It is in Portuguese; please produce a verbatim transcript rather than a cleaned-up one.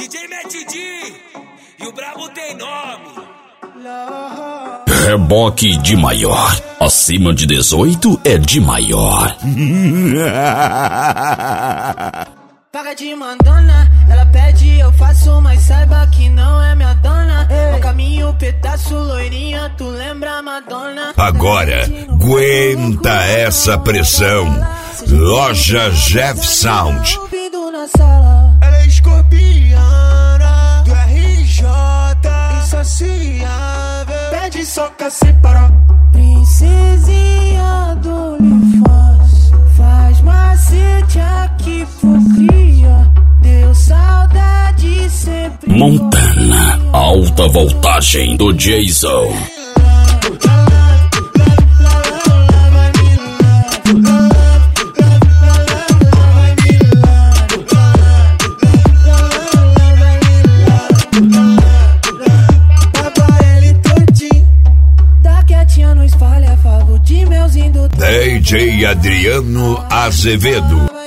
D J Matt D e o brabo tem nome. Reboque de maior. Acima de dezoito é de maior. Paga de mandona, ela pede, eu faço, mas saiba que não é minha dona. No caminho, pedaço, loirinha, tu lembra Madonna? Agora, aguenta essa pressão. Loja Jeff Sound. Ela é escorpiana, do R J, insaciável, pede soca sem parar. Princesinha do Lifaz, faz macete aqui pro cria, deu saudade sempre. Montana, alta voltagem do Jason. No espalha, favo de melzinho do D J Adriano Azevedo.